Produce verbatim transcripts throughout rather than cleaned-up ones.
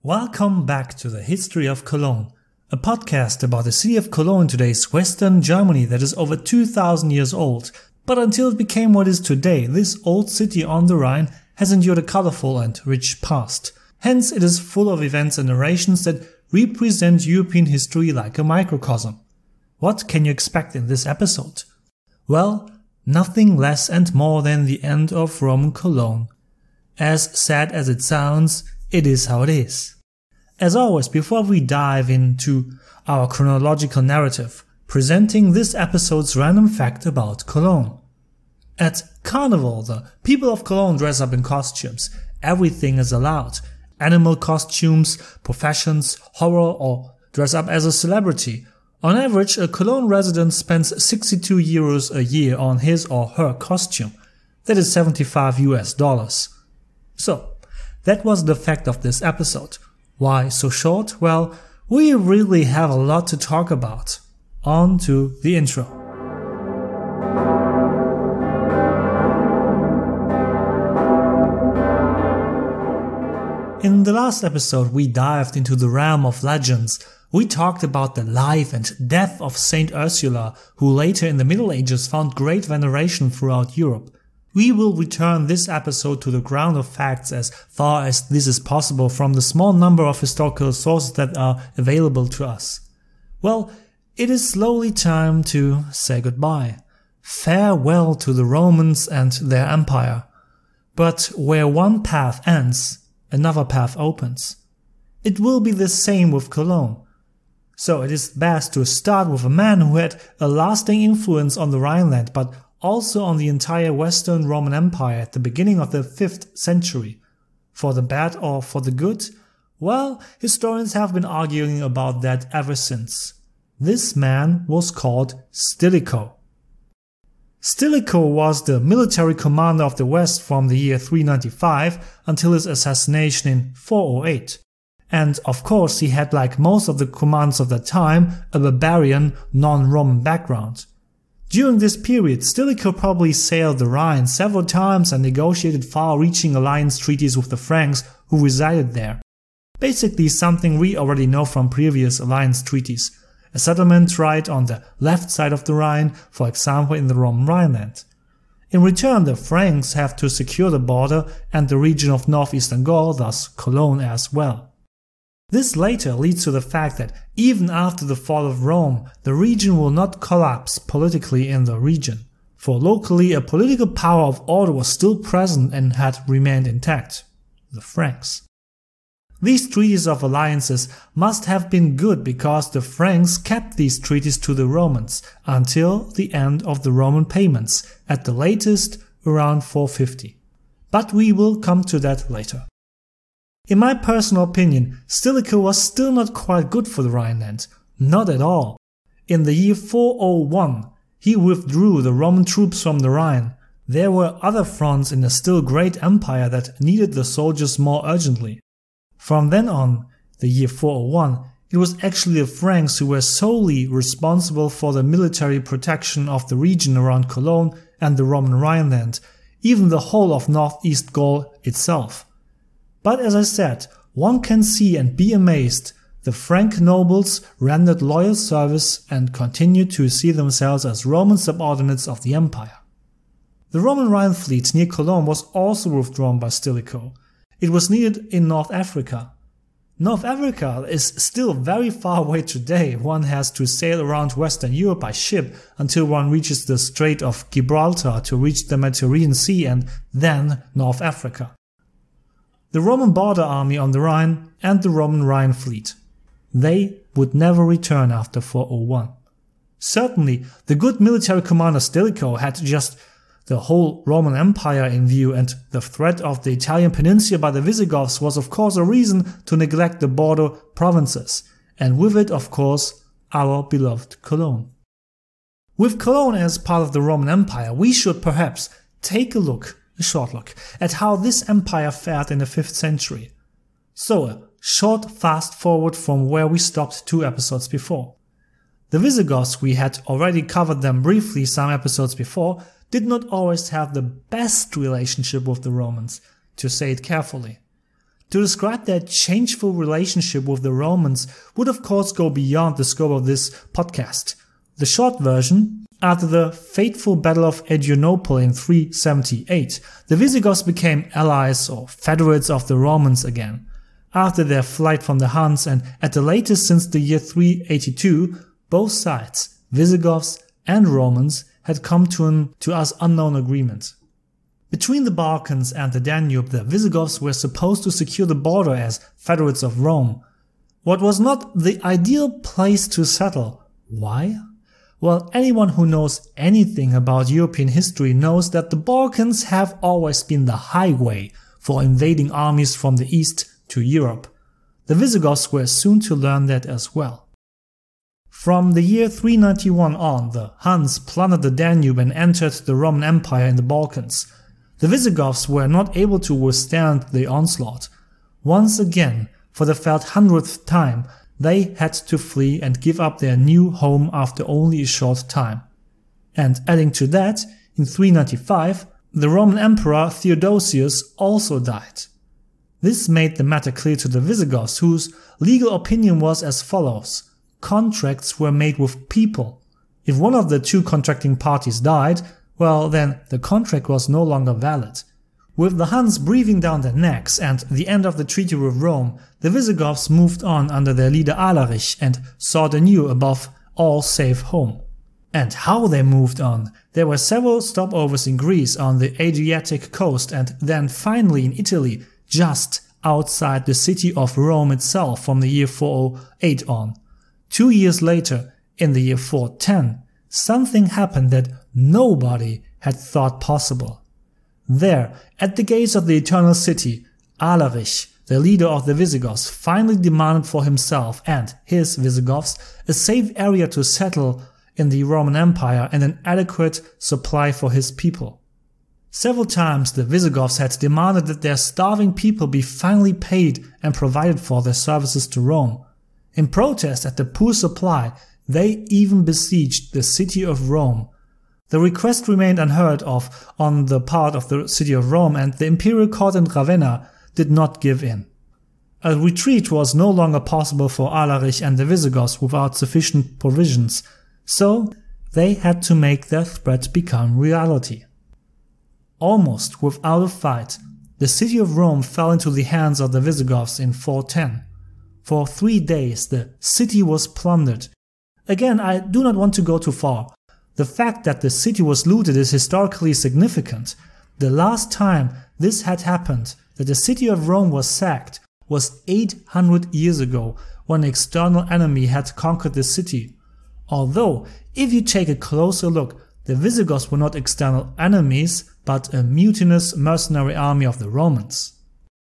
Welcome back to the History of Cologne, a podcast about the city of Cologne in today's Western Germany that is over two thousand years old, but until it became what it is today, this old city on the Rhine has endured a colorful and rich past. Hence, it is full of events and narrations that represent European history like a microcosm. What can you expect in this episode? Well, nothing less and more than the end of Roman Cologne. As sad as it sounds, it is how it is. As always, before we dive into our chronological narrative, presenting this episode's random fact about Cologne. At Carnival, the people of Cologne dress up in costumes. Everything is allowed. Animal costumes, professions, horror, or dress up as a celebrity. On average, a Cologne resident spends sixty-two euros a year on his or her costume. That is seventy-five U S dollars. So, that was the fact of this episode. Why so short? Well, we really have a lot to talk about. On to the intro. In the last episode, we dived into the realm of legends. We talked about the life and death of Saint Ursula, who later in the Middle Ages found great veneration throughout Europe. We will return this episode to the ground of facts as far as this is possible from the small number of historical sources that are available to us. Well, it is slowly time to say goodbye. Farewell to the Romans and their empire. But where one path ends, another path opens. It will be the same with Cologne. So it is best to start with a man who had a lasting influence on the Rhineland, but also on the entire Western Roman Empire at the beginning of the fifth century. For the bad or for the good? Well, historians have been arguing about that ever since. This man was called Stilicho. Stilicho was the military commander of the West from the year three ninety-five until his assassination in four oh eight. And of course he had, like most of the commanders of that time, a barbarian, non-Roman background. During this period, Stilicho probably sailed the Rhine several times and negotiated far-reaching alliance treaties with the Franks who resided there. Basically something we already know from previous alliance treaties. A settlement right on the left side of the Rhine, for example in the Roman Rhineland. In return, the Franks have to secure the border and the region of northeastern Gaul, thus Cologne as well. This later leads to the fact that even after the fall of Rome, the region will not collapse politically in the region, for locally a political power of order was still present and had remained intact, the Franks. These treaties of alliances must have been good because the Franks kept these treaties to the Romans until the end of the Roman payments, at the latest around four fifty. But we will come to that later. In my personal opinion, Stilicho was still not quite good for the Rhineland. Not at all. In the year four oh one, he withdrew the Roman troops from the Rhine. There were other fronts in the still great empire that needed the soldiers more urgently. From then on, the year four oh one, it was actually the Franks who were solely responsible for the military protection of the region around Cologne and the Roman Rhineland, even the whole of northeast Gaul itself. But as I said, one can see and be amazed, the Frank nobles rendered loyal service and continued to see themselves as Roman subordinates of the empire. The Roman Rhine fleet near Cologne was also withdrawn by Stilicho. It was needed in North Africa. North Africa is still very far away today. One has to sail around Western Europe by ship until one reaches the Strait of Gibraltar to reach the Mediterranean Sea and then North Africa. The Roman border army on the Rhine and the Roman Rhine fleet. They would never return after four oh one. Certainly, the good military commander Stilicho had just the whole Roman Empire in view, and the threat of the Italian peninsula by the Visigoths was of course a reason to neglect the border provinces, and with it of course our beloved Cologne. With Cologne as part of the Roman Empire, we should perhaps take a look A short look at how this empire fared in the fifth century. So a short fast forward from where we stopped two episodes before. The Visigoths, we had already covered them briefly some episodes before, did not always have the best relationship with the Romans, to say it carefully. To describe their changeful relationship with the Romans would of course go beyond the scope of this podcast. The short version: after the fateful Battle of Adrianople in three seventy-eight, the Visigoths became allies or federates of the Romans again. After their flight from the Huns, and at the latest since the year three eighty-two, both sides, Visigoths and Romans, had come to an to us unknown agreement. Between the Balkans and the Danube, the Visigoths were supposed to secure the border as federates of Rome. What was not the ideal place to settle. Why? Well, anyone who knows anything about European history knows that the Balkans have always been the highway for invading armies from the east to Europe. The Visigoths were soon to learn that as well. From the year three ninety-one on, the Huns plundered the Danube and entered the Roman Empire in the Balkans. The Visigoths were not able to withstand the onslaught. Once again, for the felt hundredth time, they had to flee and give up their new home after only a short time. And adding to that, in three ninety-five, the Roman Emperor Theodosius also died. This made the matter clear to the Visigoths, whose legal opinion was as follows: contracts were made with people. If one of the two contracting parties died, well, then the contract was no longer valid. With the Huns breathing down their necks and the end of the treaty with Rome, the Visigoths moved on under their leader Alaric and sought a new, above all, safe home. And how they moved on. There were several stopovers in Greece on the Adriatic coast, and then finally in Italy, just outside the city of Rome itself from the year four oh eight on. Two years later, in the year four ten, something happened that nobody had thought possible. There, at the gates of the Eternal City, Alaric, the leader of the Visigoths, finally demanded for himself and his Visigoths a safe area to settle in the Roman Empire and an adequate supply for his people. Several times the Visigoths had demanded that their starving people be finally paid and provided for their services to Rome. In protest at the poor supply, they even besieged the city of Rome. The request remained unheard of on the part of the city of Rome, and the imperial court in Ravenna did not give in. A retreat was no longer possible for Alaric and the Visigoths without sufficient provisions, so they had to make their threat become reality. Almost without a fight, the city of Rome fell into the hands of the Visigoths in four ten. For three days the city was plundered. Again, I do not want to go too far. The fact that the city was looted is historically significant. The last time this had happened, that the city of Rome was sacked, was eight hundred years ago, when an external enemy had conquered the city. Although, if you take a closer look, the Visigoths were not external enemies, but a mutinous mercenary army of the Romans.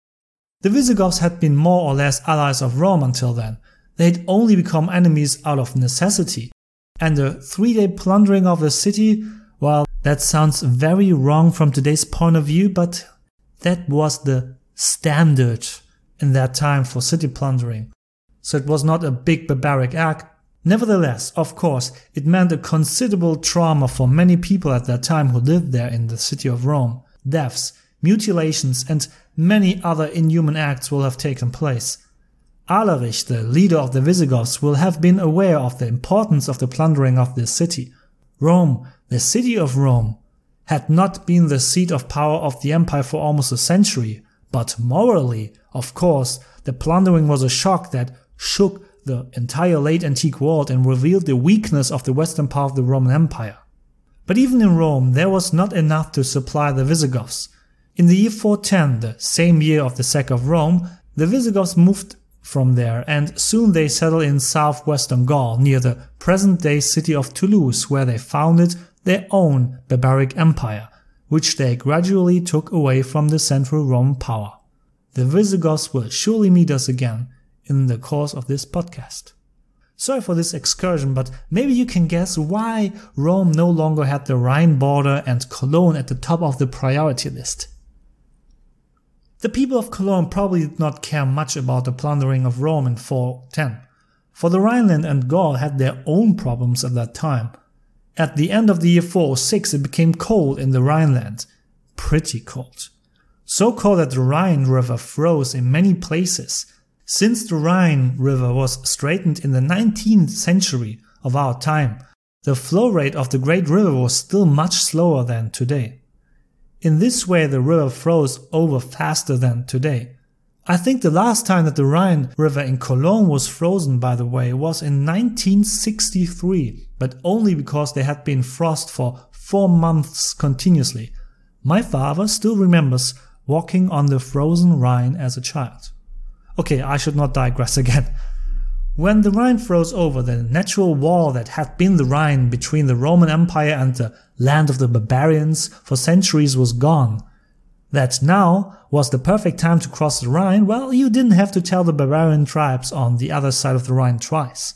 The Visigoths had been more or less allies of Rome until then. They had only become enemies out of necessity. And the three-day plundering of the city, well, that sounds very wrong from today's point of view, but that was the standard in that time for city plundering. So it was not a big barbaric act. Nevertheless, of course, it meant a considerable trauma for many people at that time who lived there in the city of Rome. Deaths, mutilations, and many other inhuman acts will have taken place. Alaric, the leader of the Visigoths, will have been aware of the importance of the plundering of this city. Rome, the city of Rome, had not been the seat of power of the empire for almost a century, but morally, of course, the plundering was a shock that shook the entire late antique world and revealed the weakness of the western part of the Roman Empire. But even in Rome, there was not enough to supply the Visigoths. In the year four ten, the same year of the sack of Rome, the Visigoths moved from there, and soon they settled in southwestern Gaul near the present-day city of Toulouse, where they founded their own barbaric empire, which they gradually took away from the central Roman power. The Visigoths will surely meet us again in the course of this podcast. Sorry for this excursion, but maybe you can guess why Rome no longer had the Rhine border and Cologne at the top of the priority list. The people of Cologne probably did not care much about the plundering of Rome in four ten, for the Rhineland and Gaul had their own problems at that time. At the end of the year four oh six it became cold in the Rhineland, pretty cold. so cold that the Rhine River froze in many places. Since the Rhine River was straightened in the nineteenth century of our time, the flow rate of the great river was still much slower than today. In this way, the river froze over faster than today. I think the last time that the Rhine River in Cologne was frozen, by the way, was in nineteen sixty-three, but only because there had been frost for four months continuously. My father still remembers walking on the frozen Rhine as a child. Okay, I should not digress again. When the Rhine froze over, the natural wall that had been the Rhine between the Roman Empire and the land of the barbarians for centuries was gone. That now was the perfect time to cross the Rhine. Well, you didn't have to tell the barbarian tribes on the other side of the Rhine twice.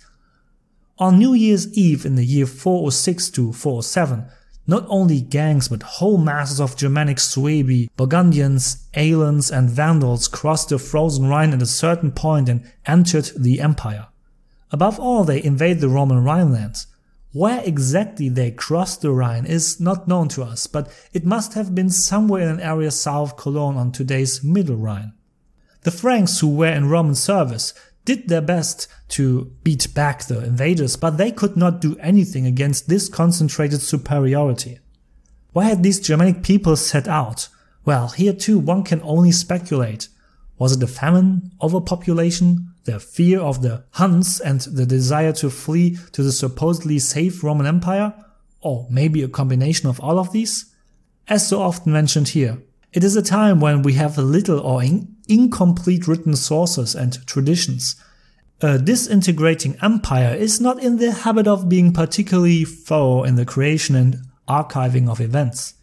On New Year's Eve in the year four oh six to four oh seven, not only gangs but whole masses of Germanic Suebi, Burgundians, Alans and Vandals crossed the frozen Rhine at a certain point and entered the empire. Above all, they invaded the Roman Rhineland. Where exactly they crossed the Rhine is not known to us, but it must have been somewhere in an area south of Cologne on today's Middle Rhine. The Franks, who were in Roman service, did their best to beat back the invaders, but they could not do anything against this concentrated superiority. Why had these Germanic peoples set out? Well, here too one can only speculate. Was it a famine, overpopulation, the fear of the Huns and the desire to flee to the supposedly safe Roman Empire? Or maybe a combination of all of these? As so often mentioned here, it is a time when we have little or in incomplete written sources and traditions. A disintegrating empire is not in the habit of being particularly thorough in the creation and archiving of events.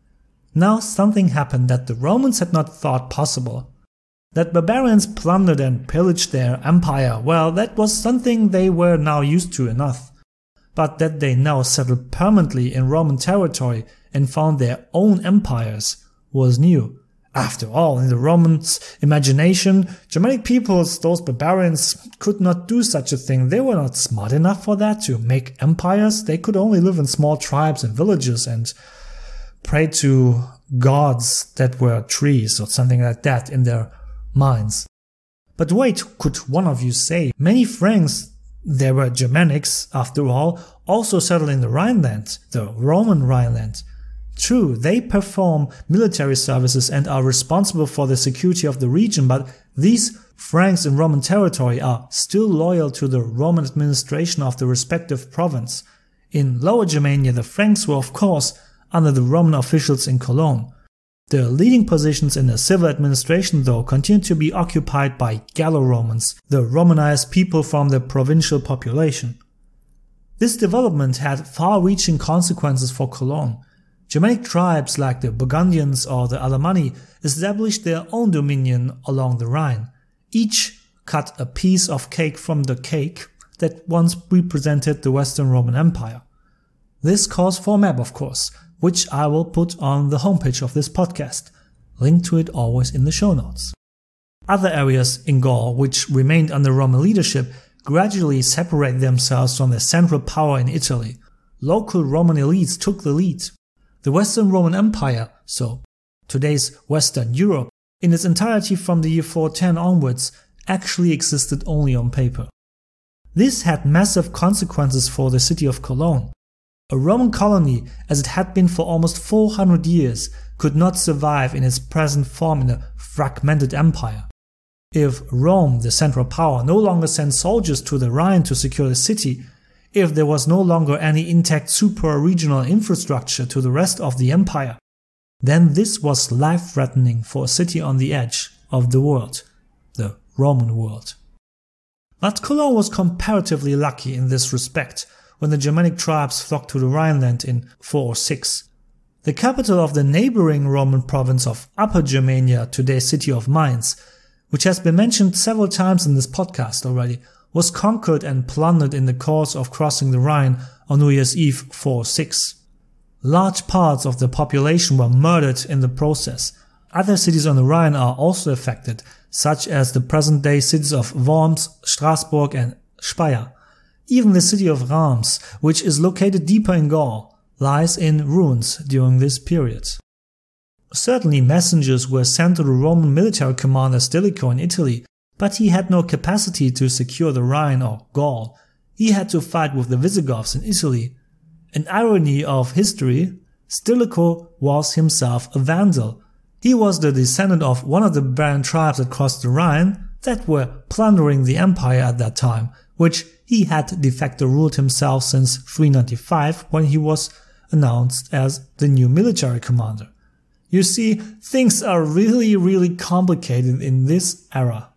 Now something happened that the Romans had not thought possible. That barbarians plundered and pillaged their empire, well, that was something they were now used to enough. But that they now settled permanently in Roman territory and found their own empires was new. After all, in the Romans' imagination, Germanic peoples, those barbarians, could not do such a thing. They were not smart enough for that, to make empires. They could only live in small tribes and villages and pray to gods that were trees or something like that in their minds. But wait, could one of you say, many Franks, they were Germanics after all, also settled in the Rhineland, the Roman Rhineland. True, they perform military services and are responsible for the security of the region, but these Franks in Roman territory are still loyal to the Roman administration of the respective province. In Lower Germania, the Franks were of course under the Roman officials in Cologne. The leading positions in the civil administration, though, continued to be occupied by Gallo-Romans, the Romanized people from the provincial population. This development had far-reaching consequences for Cologne. Germanic tribes like the Burgundians or the Alemanni established their own dominion along the Rhine. Each cut a piece of cake from the cake that once represented the Western Roman Empire. This calls for a map, of course, which I will put on the homepage of this podcast. Link to it always in the show notes. Other areas in Gaul which remained under Roman leadership gradually separated themselves from the central power in Italy. Local Roman elites took the lead. The Western Roman Empire, so today's Western Europe, in its entirety from the year four ten onwards, actually existed only on paper. This had massive consequences for the city of Cologne. A Roman colony, as it had been for almost four hundred years, could not survive in its present form in a fragmented empire. If Rome, the central power, no longer sent soldiers to the Rhine to secure the city, if there was no longer any intact super-regional infrastructure to the rest of the empire, then this was life-threatening for a city on the edge of the world, the Roman world. But Cologne was comparatively lucky in this respect when the Germanic tribes flocked to the Rhineland in four oh six. The capital of the neighboring Roman province of Upper Germania, today's city of Mainz, which has been mentioned several times in this podcast already, was conquered and plundered in the course of crossing the Rhine on New Year's Eve four oh six. Large parts of the population were murdered in the process. Other cities on the Rhine are also affected, such as the present-day cities of Worms, Strasbourg and Speyer. Even the city of Reims, which is located deeper in Gaul, lies in ruins during this period. Certainly messengers were sent to the Roman military commander Stilicho in Italy, but he had no capacity to secure the Rhine or Gaul. He had to fight with the Visigoths in Italy. An irony of history, Stilicho was himself a Vandal. He was the descendant of one of the barbarian tribes that crossed the Rhine that were plundering the empire at that time, which he had de facto ruled himself since three ninety-five when he was announced as the new military commander. You see, things are really, really complicated in this era.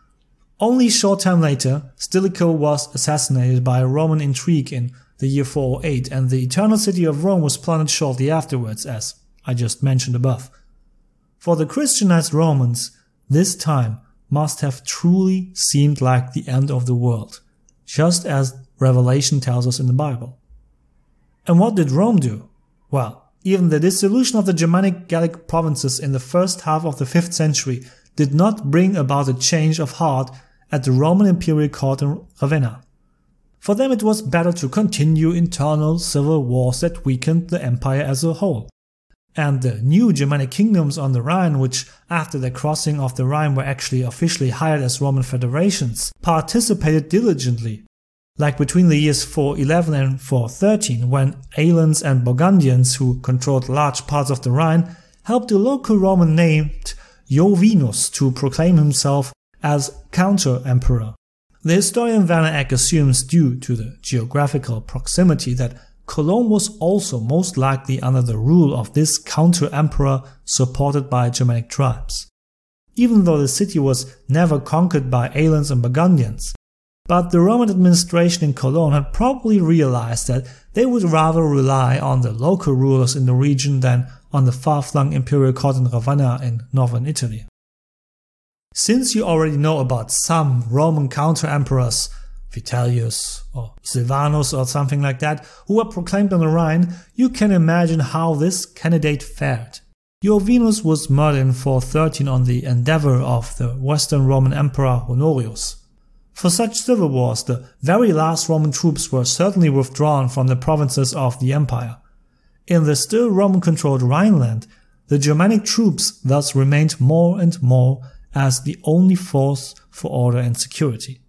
Only short time later, Stilicho was assassinated by a Roman intrigue in the year four oh eight, and the eternal city of Rome was plundered shortly afterwards, as I just mentioned above. For the Christianized Romans, this time must have truly seemed like the end of the world, just as Revelation tells us in the Bible. And what did Rome do? Well, even the dissolution of the Germanic Gallic provinces in the first half of the fifth century did not bring about a change of heart at the Roman imperial court in Ravenna. For them it was better to continue internal civil wars that weakened the empire as a whole. And the new Germanic kingdoms on the Rhine, which after the crossing of the Rhine were actually officially hired as Roman federations, participated diligently. Like between the years four eleven and four thirteen, when Alans and Burgundians, who controlled large parts of the Rhine, helped a local Roman named Jovinus to proclaim himself as counter-emperor. The historian Werner Eck assumes, due to the geographical proximity, that Cologne was also most likely under the rule of this counter-emperor supported by Germanic tribes. Even though the city was never conquered by Alans and Burgundians, but the Roman administration in Cologne had probably realized that they would rather rely on the local rulers in the region than on the far-flung imperial court in Ravenna in northern Italy. Since you already know about some Roman counter-emperors, Vitellius or Silvanus or something like that, who were proclaimed on the Rhine, you can imagine how this candidate fared. Jovinus was murdered in four thirteen on the endeavor of the Western Roman Emperor Honorius. For such civil wars, the very last Roman troops were certainly withdrawn from the provinces of the empire. In the still Roman-controlled Rhineland, the Germanic troops thus remained more and more as the only force for order and security.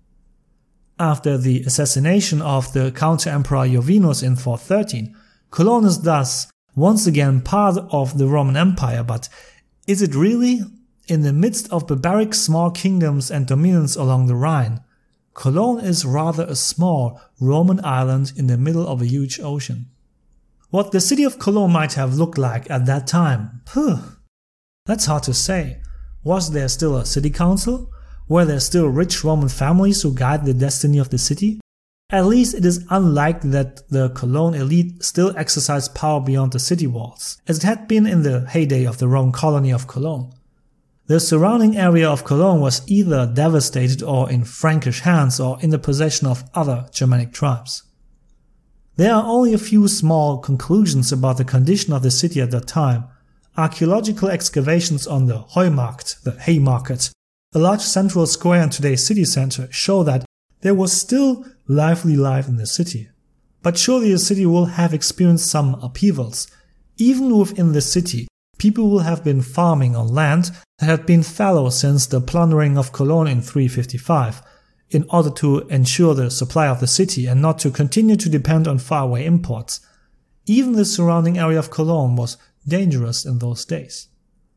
After the assassination of the counter-emperor Jovinus in four thirteen, Cologne is thus once again part of the Roman Empire, but is it really? In the midst of barbaric small kingdoms and dominions along the Rhine, Cologne is rather a small Roman island in the middle of a huge ocean. What the city of Cologne might have looked like at that time, phew, that's hard to say. Was there still a city council? Were there still rich Roman families who guided the destiny of the city? At least it is unlikely that the Cologne elite still exercised power beyond the city walls, as it had been in the heyday of the Roman colony of Cologne. The surrounding area of Cologne was either devastated or in Frankish hands or in the possession of other Germanic tribes. There are only a few small conclusions about the condition of the city at that time. Archaeological excavations on the Heumarkt, the Haymarket, a large central square in today's city center, show that there was still lively life in the city. But surely the city will have experienced some upheavals. Even within the city, people will have been farming on land that had been fallow since the plundering of Cologne in three fifty-five, in order to ensure the supply of the city and not to continue to depend on faraway imports. Even the surrounding area of Cologne was dangerous in those days.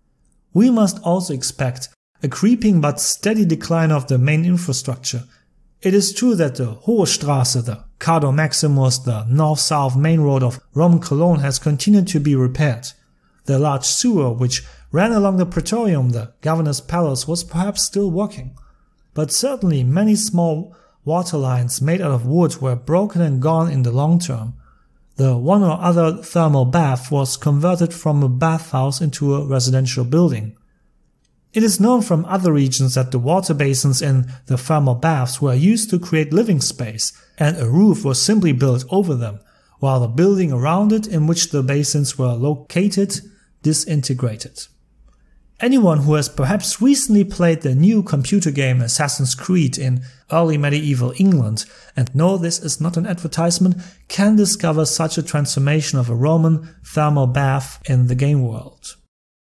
We must also expect a creeping but steady decline of the main infrastructure. It is true that the Hohe Straße, the Cardo Maximus, the north-south main road of Roman Cologne has continued to be repaired. The large sewer which ran along the Praetorium, the governor's palace, was perhaps still working. But certainly many small water lines made out of wood were broken and gone in the long term. The one or other thermal bath was converted from a bathhouse into a residential building. It is known from other regions that the water basins in the thermal baths were used to create living space, and a roof was simply built over them, while the building around it in which the basins were located disintegrated. Anyone who has perhaps recently played the new computer game Assassin's Creed in early medieval England, and no, this is not an advertisement, can discover such a transformation of a Roman thermal bath in the game world.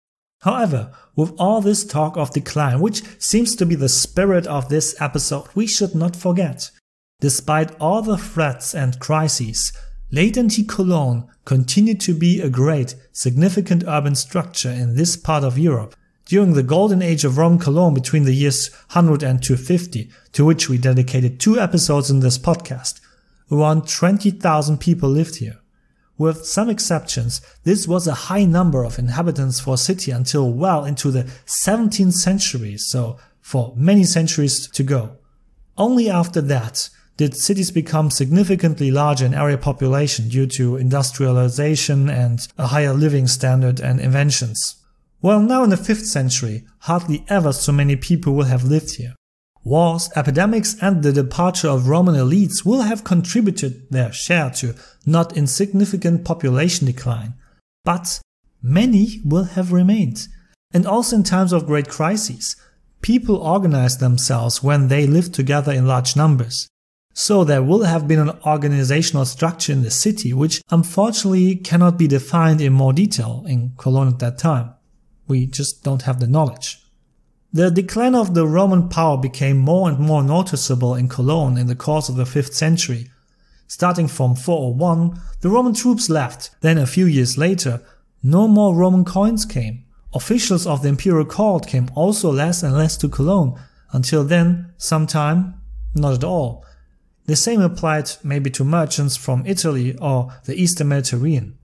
However, with all this talk of decline, which seems to be the spirit of this episode, we should not forget, despite all the threats and crises, latency Cologne continued to be a great, significant urban structure in this part of Europe during the golden age of Roman Cologne between the years one hundred and two fifty, to which we dedicated two episodes in this podcast. Around twenty thousand people lived here. With some exceptions, this was a high number of inhabitants for a city until well into the seventeenth century, so for many centuries to go. Only after that did cities become significantly larger in area population due to industrialization and a higher living standard and inventions. Well, now in the fifth century, hardly ever so many people will have lived here. Wars, epidemics and the departure of Roman elites will have contributed their share to not insignificant population decline, but many will have remained. And also in times of great crises, people organized themselves when they lived together in large numbers. So there will have been an organizational structure in the city which unfortunately cannot be defined in more detail in Cologne at that time. We just don't have the knowledge. The decline of the Roman power became more and more noticeable in Cologne in the course of the fifth century. Starting from four oh one, the Roman troops left. Then a few years later, no more Roman coins came. Officials of the imperial court came also less and less to Cologne. Until then, sometime, not at all. The same applied maybe to merchants from Italy or the Eastern Mediterranean.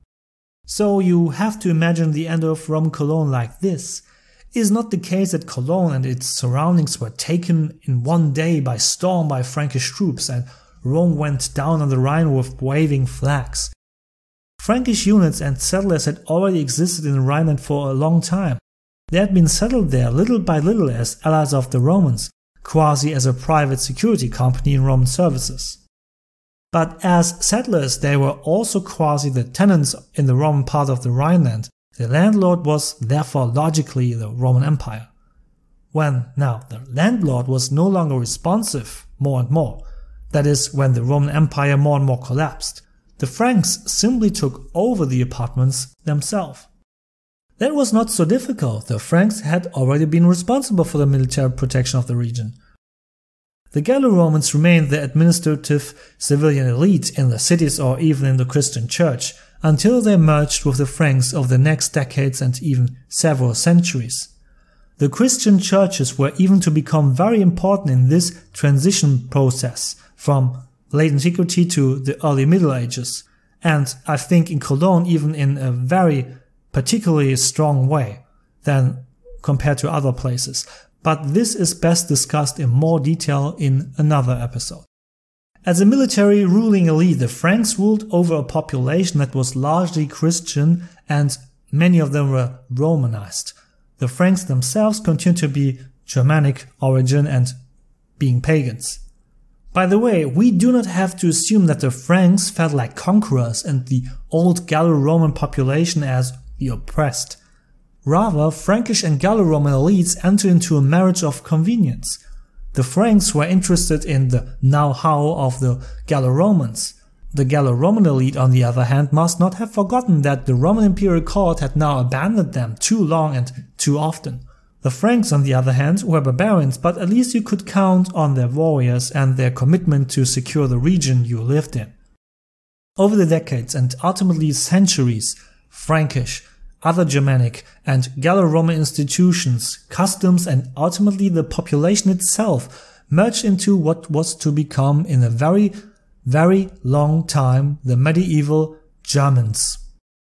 So you have to imagine the end of Roman Cologne like this. It is not the case that Cologne and its surroundings were taken in one day by storm by Frankish troops and Rome went down on the Rhine with waving flags. Frankish units and settlers had already existed in the Rhineland for a long time. They had been settled there little by little as allies of the Romans, quasi as a private security company in Roman services. But as settlers they were also quasi the tenants in the Roman part of the Rhineland. The landlord was therefore logically the Roman Empire. When now the landlord was no longer responsive more and more, that is when the Roman Empire more and more collapsed, the Franks simply took over the apartments themselves. That was not so difficult, the Franks had already been responsible for the military protection of the region. The Gallo-Romans remained the administrative civilian elite in the cities or even in the Christian church, until they merged with the Franks over the next decades and even several centuries. The Christian churches were even to become very important in this transition process from late antiquity to the early Middle Ages, and I think in Cologne even in a very particularly strong way than compared to other places, but this is best discussed in more detail in another episode. As a military ruling elite, the Franks ruled over a population that was largely Christian and many of them were Romanized. The Franks themselves continued to be Germanic origin and being pagans. By the way, we do not have to assume that the Franks felt like conquerors and the old Gallo-Roman population as the oppressed. Rather, Frankish and Gallo-Roman elites entered into a marriage of convenience. The Franks were interested in the know-how of the Gallo-Romans. The Gallo-Roman elite, on the other hand, must not have forgotten that the Roman imperial court had now abandoned them too long and too often. The Franks, on the other hand, were barbarians, but at least you could count on their warriors and their commitment to secure the region you lived in. Over the decades and ultimately centuries, Frankish, other Germanic and Gallo-Roman institutions, customs and ultimately the population itself merged into what was to become in a very, very long time the medieval Germans.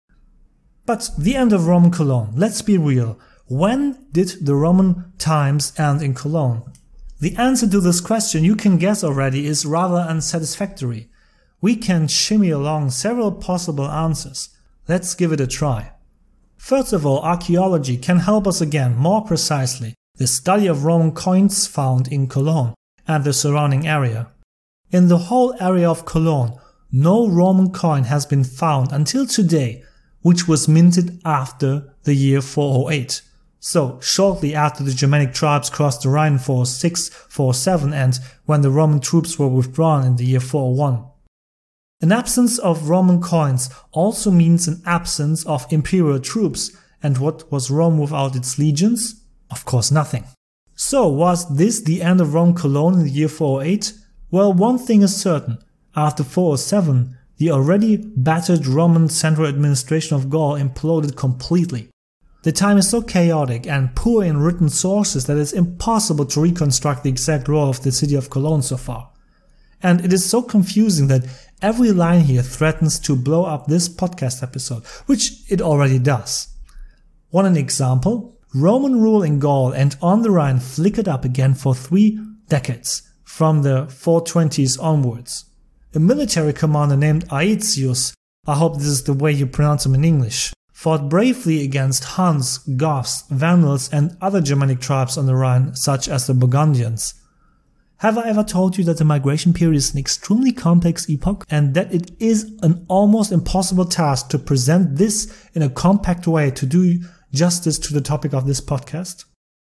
But the end of Roman Cologne, let's be real, when did the Roman times end in Cologne? The answer to this question you can guess already is rather unsatisfactory. We can shimmy along several possible answers. Let's give it a try. First of all, archaeology can help us again more precisely, the study of Roman coins found in Cologne and the surrounding area. In the whole area of Cologne, no Roman coin has been found until today, which was minted after the year four oh eight. So, shortly after the Germanic tribes crossed the Rhine for six forty-seven and when the Roman troops were withdrawn in the year four oh one. An absence of Roman coins also means an absence of imperial troops, And what was Rome without its legions? Of course nothing. So was this the end of Rome Cologne in the year four oh eight? Well, one thing is certain. After four oh seven, the already battered Roman central administration of Gaul imploded completely. The time is so chaotic and poor in written sources that it's impossible to reconstruct the exact role of the city of Cologne so far. And it is so confusing that every line here threatens to blow up this podcast episode, which it already does. Want an example? Roman rule in Gaul and on the Rhine flickered up again for three decades, from the four twenties onwards. A military commander named Aetius, I hope this is the way you pronounce him in English, fought bravely against Huns, Goths, Vandals and other Germanic tribes on the Rhine, such as the Burgundians. Have I ever told you that the migration period is an extremely complex epoch and that it is an almost impossible task to present this in a compact way to do justice to the topic of this podcast?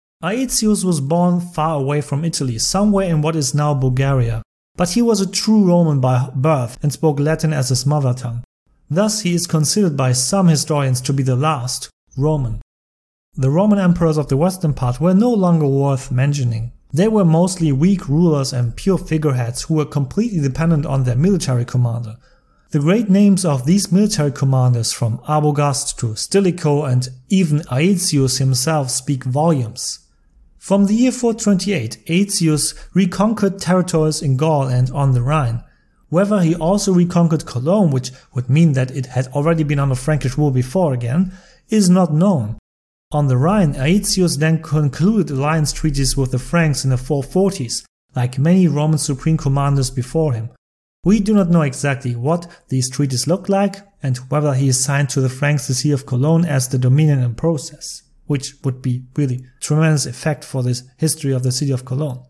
Aetius was born far away from Italy, somewhere in what is now Bulgaria, but he was a true Roman by birth and spoke Latin as his mother tongue. Thus he is considered by some historians to be the last Roman. The Roman emperors of the western part were no longer worth mentioning. They were mostly weak rulers and pure figureheads who were completely dependent on their military commander. The great names of these military commanders, from Arbogast to Stilicho and even Aetius himself, speak volumes. From the year four twenty-eight, Aetius reconquered territories in Gaul and on the Rhine. Whether he also reconquered Cologne, which would mean that it had already been under Frankish rule before again, is not known. On the Rhine, Aetius then concluded alliance treaties with the Franks in the four forties, like many Roman supreme commanders before him. We do not know exactly what these treaties look like and whether he assigned to the Franks the see of Cologne as the dominion in process, which would be really tremendous effect for this history of the city of Cologne.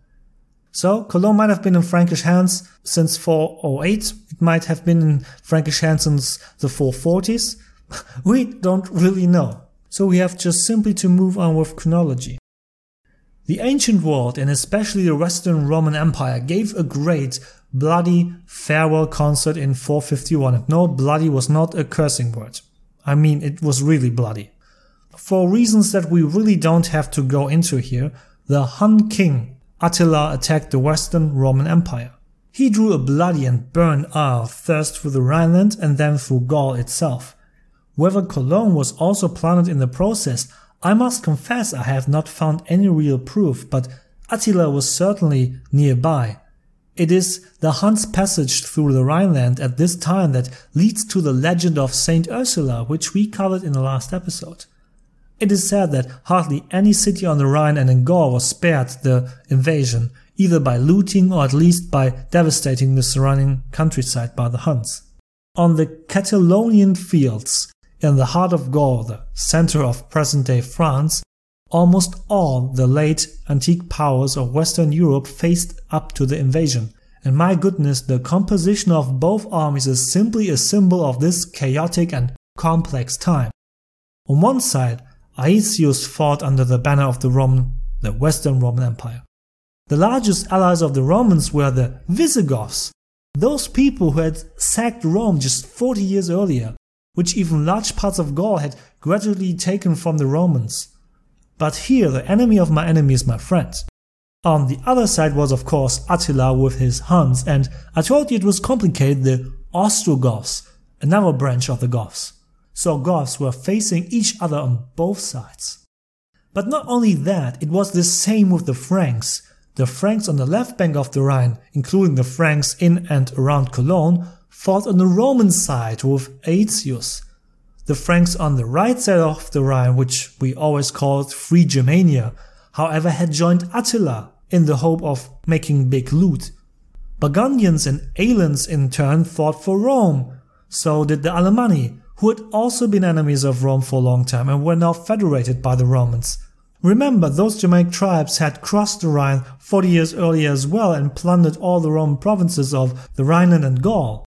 So Cologne might have been in Frankish hands since four oh eight, it might have been in Frankish hands since the four forties. We don't really know. So we have just simply to move on with chronology. The ancient world, and especially the Western Roman Empire, gave a great, bloody farewell concert in four fifty-one. And no, bloody was not a cursing word. I mean, it was really bloody. For reasons that we really don't have to go into here, the Hun king Attila attacked the Western Roman Empire. He drew a bloody and burned ire first through the Rhineland and then through Gaul itself. Whether Cologne was also planted in the process, I must confess I have not found any real proof, but Attila was certainly nearby. It is the Huns' passage through the Rhineland at this time that leads to the legend of Saint Ursula, which we covered in the last episode. It is said that hardly any city on the Rhine and in Gaul was spared the invasion, either by looting or at least by devastating the surrounding countryside by the Huns. On the Catalaunian fields, in the heart of Gaul, the center of present-day France, almost all the late antique powers of Western Europe faced up to the invasion. And my goodness, the composition of both armies is simply a symbol of this chaotic and complex time. On one side, Aetius fought under the banner of the Roman, the Western Roman Empire. The largest allies of the Romans were the Visigoths, those people who had sacked Rome just forty years earlier, which even large parts of Gaul had gradually taken from the Romans. But here the enemy of my enemy is my friend. On the other side was of course Attila with his Huns, and I told you it was complicated, the Ostrogoths, another branch of the Goths. So Goths were facing each other on both sides. But not only that, it was the same with the Franks. The Franks on the left bank of the Rhine, including the Franks in and around Cologne, fought on the Roman side with Aetius. The Franks on the right side of the Rhine, which we always called Free Germania, however had joined Attila in the hope of making big loot. Burgundians and Alans in turn fought for Rome. So did the Alemanni, who had also been enemies of Rome for a long time and were now federated by the Romans. Remember, those Germanic tribes had crossed the Rhine forty years earlier as well and plundered all the Roman provinces of the Rhineland and Gaul.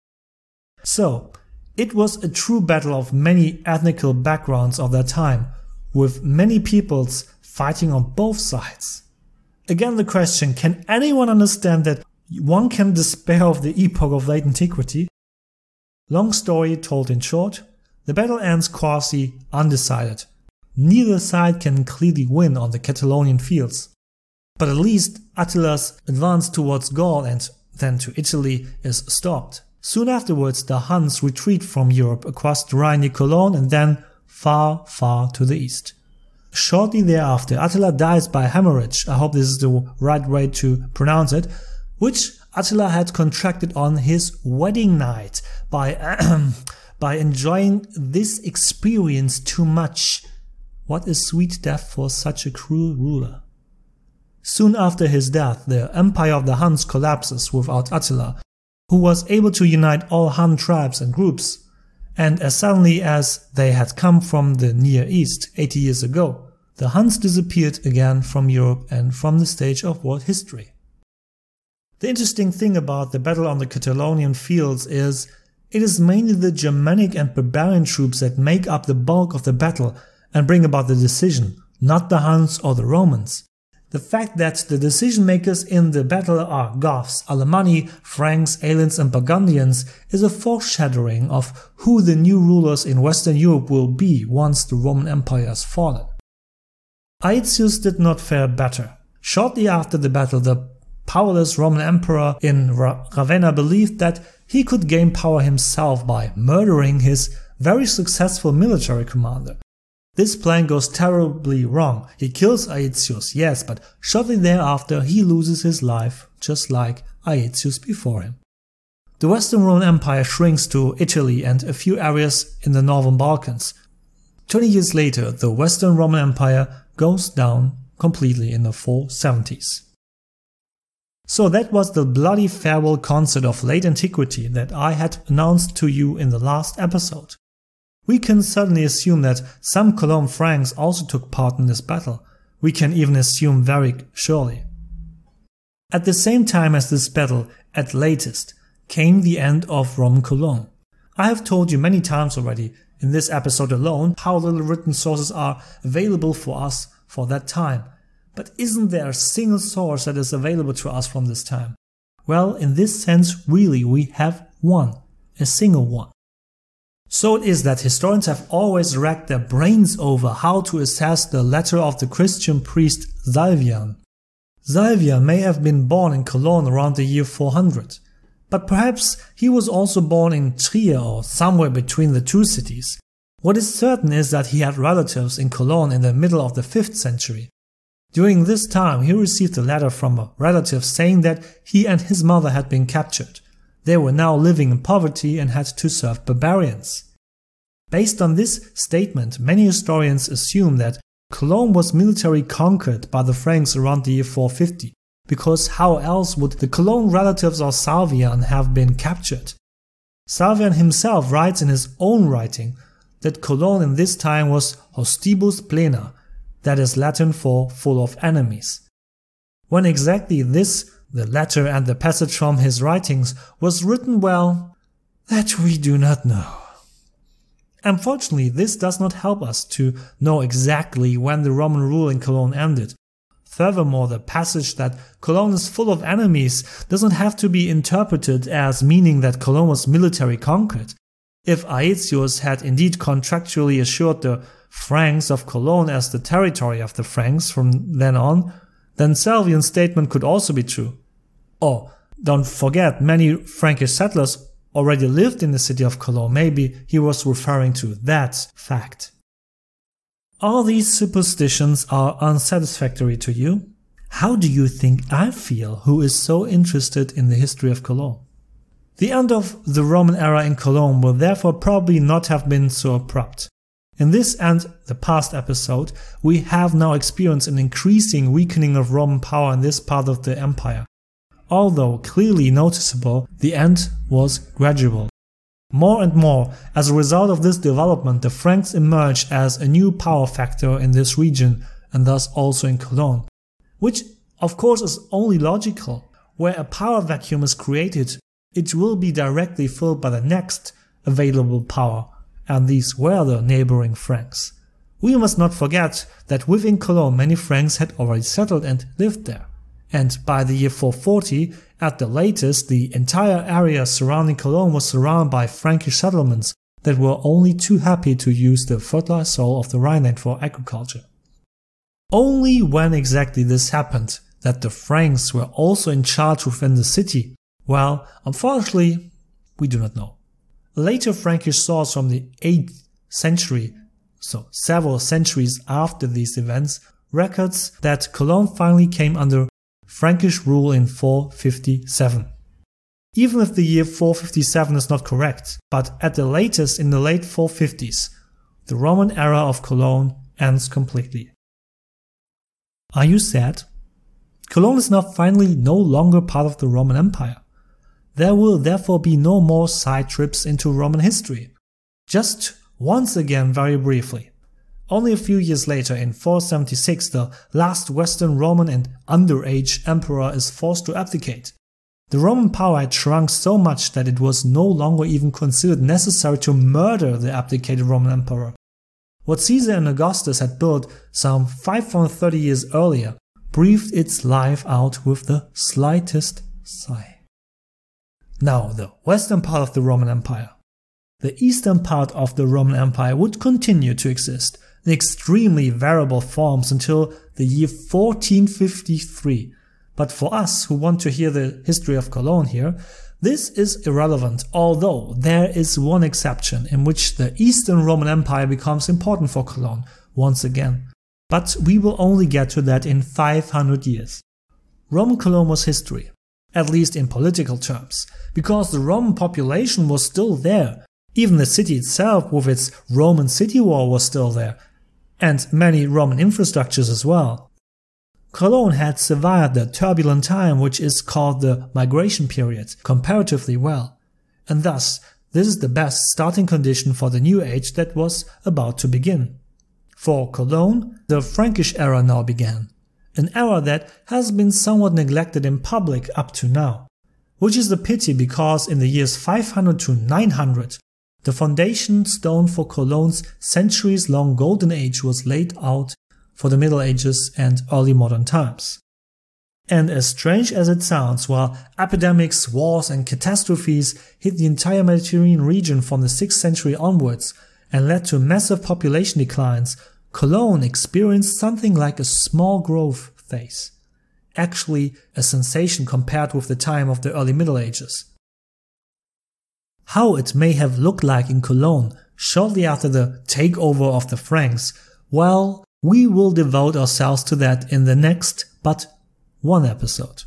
So, it was a true battle of many ethnical backgrounds of their time, with many peoples fighting on both sides. Again the question, can anyone understand that one can despair of the epoch of late antiquity? Long story told in short, the battle ends quasi undecided. neither side can clearly win on the Catalonian fields. But at least Attila's advance towards Gaul and then to Italy is stopped. Soon afterwards the Huns retreat from Europe across the Rhine near Cologne and then far, far to the east. Shortly thereafter, Attila dies by hemorrhage, I hope this is the right way to pronounce it, which Attila had contracted on his wedding night by, by enjoying this experience too much. What a sweet death for such a cruel ruler. Soon after his death, the empire of the Huns collapses without Attila, who was able to unite all Hun tribes and groups. And as suddenly as they had come from the Near East eighty years ago, the Huns disappeared again from Europe and from the stage of world history. The interesting thing about the battle on the Catalonian fields is it is mainly the Germanic and barbarian troops that make up the bulk of the battle and bring about the decision, not the Huns or the Romans. The fact that the decision makers in the battle are Goths, Alemanni, Franks, Alans and Burgundians is a foreshadowing of who the new rulers in Western Europe will be once the Roman Empire has fallen. Aetius did not fare better. Shortly after the battle, the powerless Roman emperor in Ra Ravenna believed that he could gain power himself by murdering his very successful military commander. This plan goes terribly wrong. He kills Aetius, yes, but shortly thereafter he loses his life, just like Aetius before him. The Western Roman Empire shrinks to Italy and a few areas in the northern Balkans. Twenty years later, the Western Roman Empire goes down completely in the four seventies. So that was the bloody farewell concert of late antiquity that I had announced to you in the last episode. We can certainly assume that some Cologne Franks also took part in this battle. We can even assume very surely. At the same time as this battle, at latest, came the end of Roman Cologne. I have told you many times already in this episode alone how little written sources are available for us for that time. But isn't there a single source that is available to us from this time? Well, in this sense, really, we have one, a single one. So it is that historians have always racked their brains over how to assess the letter of the Christian priest Salvian. Salvian may have been born in Cologne around the year four hundred, but perhaps he was also born in Trier or somewhere between the two cities. What is certain is that he had relatives in Cologne in the middle of the fifth century. During this time he received a letter from a relative saying that he and his mother had been captured. They were now living in poverty and had to serve barbarians. Based on this statement, many historians assume that Cologne was militarily conquered by the Franks around the year four fifty, because how else would the Cologne relatives of Salvian have been captured? Salvian himself writes in his own writing that Cologne in this time was hostibus plena, that is Latin for full of enemies. When exactly this, the letter and the passage from his writings, was written, well, that we do not know. Unfortunately, this does not help us to know exactly when the Roman rule in Cologne ended. Furthermore, the passage that Cologne is full of enemies doesn't have to be interpreted as meaning that Cologne was military conquered. If Aetius had indeed contractually assured the Franks of Cologne as the territory of the Franks from then on, then Salvian's statement could also be true. Oh, don't forget, many Frankish settlers already lived in the city of Cologne. Maybe he was referring to that fact. All these superstitions are unsatisfactory to you. How do you think I feel, who is so interested in the history of Cologne? The end of the Roman era in Cologne will therefore probably not have been so abrupt. In this and the past episode, we have now experienced an increasing weakening of Roman power in this part of the empire. Although clearly noticeable, the end was gradual. More and more, as a result of this development, the Franks emerged as a new power factor in this region and thus also in Cologne. Which, of course, is only logical. Where a power vacuum is created, it will be directly filled by the next available power, and these were the neighboring Franks. We must not forget that within Cologne many Franks had already settled and lived there. And by the year four forty, at the latest, the entire area surrounding Cologne was surrounded by Frankish settlements, that were only too happy to use the fertilized soil of the Rhineland for agriculture. Only when exactly this happened, that the Franks were also in charge within the city, well, unfortunately, we do not know. A later Frankish source from the eighth century, so several centuries after these events, records that Cologne finally came under Frankish rule in four fifty-seven. Even if the year four fifty-seven is not correct, but at the latest in the late four fifties, the Roman era of Cologne ends completely. Are you sad? Cologne is now finally no longer part of the Roman Empire. There will therefore be no more side trips into Roman history. Just once again very briefly. Only a few years later, in four seventy-six, the last Western Roman and underage emperor is forced to abdicate. The Roman power had shrunk so much that it was no longer even considered necessary to murder the abdicated Roman emperor. What Caesar and Augustus had built some five hundred thirty years earlier breathed its life out with the slightest sigh. Now, the western part of the Roman Empire. The eastern part of the Roman Empire would continue to exist in extremely variable forms until the year fourteen fifty-three. But for us who want to hear the history of Cologne here, this is irrelevant, although there is one exception in which the Eastern Roman Empire becomes important for Cologne once again. But we will only get to that in five hundred years. Roman Cologne was history, at least in political terms, because the Roman population was still there. Even the city itself with its Roman city wall was still there, and many Roman infrastructures as well. Cologne had survived the turbulent time which is called the migration period comparatively well, and thus this is the best starting condition for the new age that was about to begin. For Cologne, the Frankish era now began, an era that has been somewhat neglected in public up to now, which is a pity because in the years five hundred to nine hundred, the foundation stone for Cologne's centuries-long golden age was laid out for the Middle Ages and early modern times. And as strange as it sounds, while epidemics, wars and catastrophes hit the entire Mediterranean region from the sixth century onwards and led to massive population declines, Cologne experienced something like a small growth phase. Actually a sensation compared with the time of the early Middle Ages. How it may have looked like in Cologne shortly after the takeover of the Franks, well, we will devote ourselves to that in the next but one episode.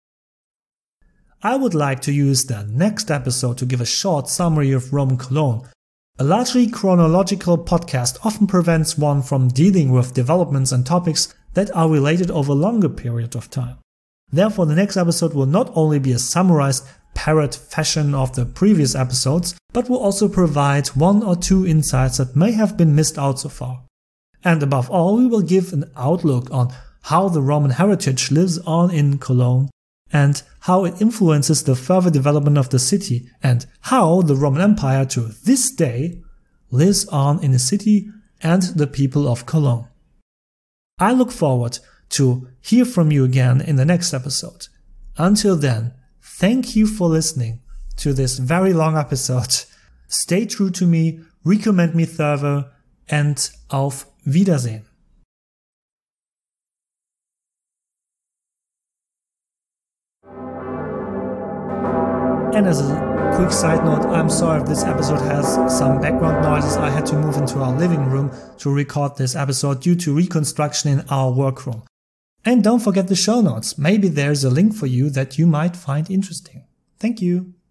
I would like to use the next episode to give a short summary of Roman Cologne. A largely chronological podcast often prevents one from dealing with developments and topics that are related over a longer period of time. Therefore, the next episode will not only be a summarized parrot fashion of the previous episodes, but will also provide one or two insights that may have been missed out so far. And above all, we will give an outlook on how the Roman heritage lives on in Cologne and how it influences the further development of the city and how the Roman Empire to this day lives on in the city and the people of Cologne. I look forward to hear from you again in the next episode. Until then, thank you for listening to this very long episode. Stay true to me, recommend me further, and auf Wiedersehen. And as a quick side note, I'm sorry if this episode has some background noises. I had to move into our living room to record this episode due to reconstruction in our workroom. And don't forget the show notes. Maybe there's a link for you that you might find interesting. Thank you.